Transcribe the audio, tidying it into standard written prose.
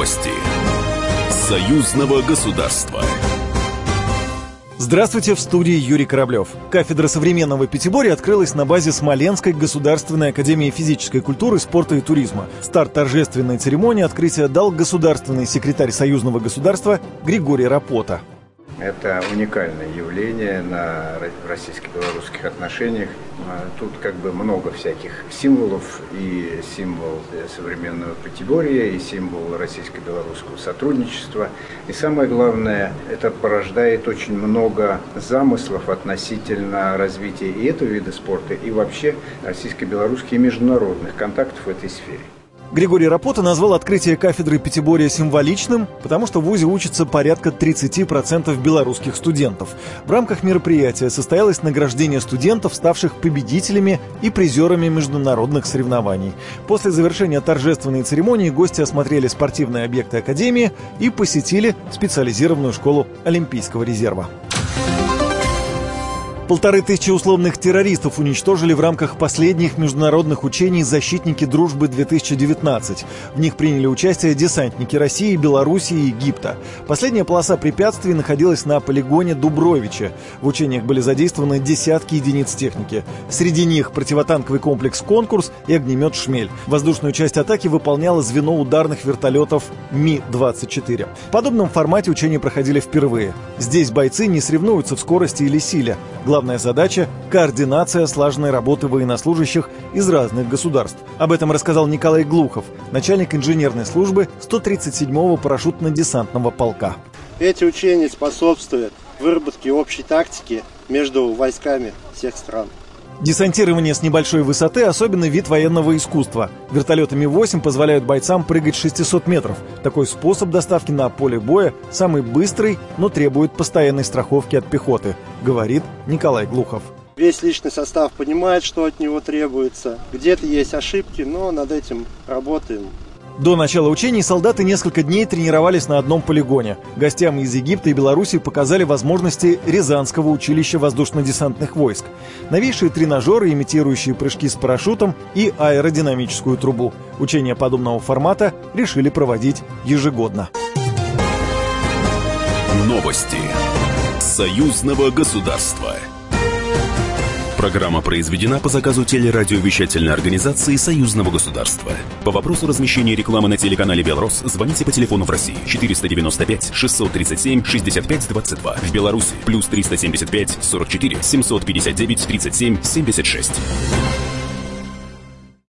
Новости союзного государства. Здравствуйте, в студии Юрий Кораблев. Кафедра современного пятиборья открылась на базе Смоленской государственной академии физической культуры, спорта и туризма. Старт торжественной церемонии открытия дал государственный секретарь союзного государства Григорий Рапота. Это уникальное явление на российско-белорусских отношениях. Тут много всяких символов, и символ современного пятиборья, и символ российско-белорусского сотрудничества. И самое главное, это порождает очень много замыслов относительно развития и этого вида спорта, и вообще российско-белорусских и международных контактов в этой сфере. Григорий Рапота назвал открытие кафедры пятиборья символичным, потому что в вузе учатся порядка 30% белорусских студентов. В рамках мероприятия состоялось награждение студентов, ставших победителями и призерами международных соревнований. После завершения торжественной церемонии гости осмотрели спортивные объекты академии и посетили специализированную школу Олимпийского резерва. 1500 условных террористов уничтожили в рамках последних международных учений «Защитники дружбы-2019». В них приняли участие десантники России, Белоруссии и Египта. Последняя полоса препятствий находилась на полигоне Дубровича. В учениях были задействованы десятки единиц техники. Среди них противотанковый комплекс «Конкурс» и огнемет «Шмель». Воздушную часть атаки выполняло звено ударных вертолетов Ми-24. В подобном формате учения проходили впервые. Здесь бойцы не соревнуются в скорости или силе. Главная задача – координация слаженной работы военнослужащих из разных государств. Об этом рассказал Николай Глухов, начальник инженерной службы 137-го парашютно-десантного полка. Эти учения способствуют выработке общей тактики между войсками всех стран. Десантирование с небольшой высоты – особенный вид военного искусства. Вертолеты Ми-8 позволяют бойцам прыгать 600 метров. Такой способ доставки на поле боя самый быстрый, но требует постоянной страховки от пехоты, говорит Николай Глухов. Весь личный состав понимает, что от него требуется. Где-то есть ошибки, но над этим работаем. До начала учений солдаты несколько дней тренировались на одном полигоне. Гостям из Египта и Белоруссии показали возможности Рязанского училища воздушно-десантных войск. Новейшие тренажеры, имитирующие прыжки с парашютом и аэродинамическую трубу. Учения подобного формата решили проводить ежегодно. Новости союзного государства. Программа произведена по заказу телерадиовещательной организации союзного государства. По вопросу размещения рекламы на телеканале «Белрос» звоните по телефону в России 495 637 65 22. В Беларуси +375 44 759 37 76.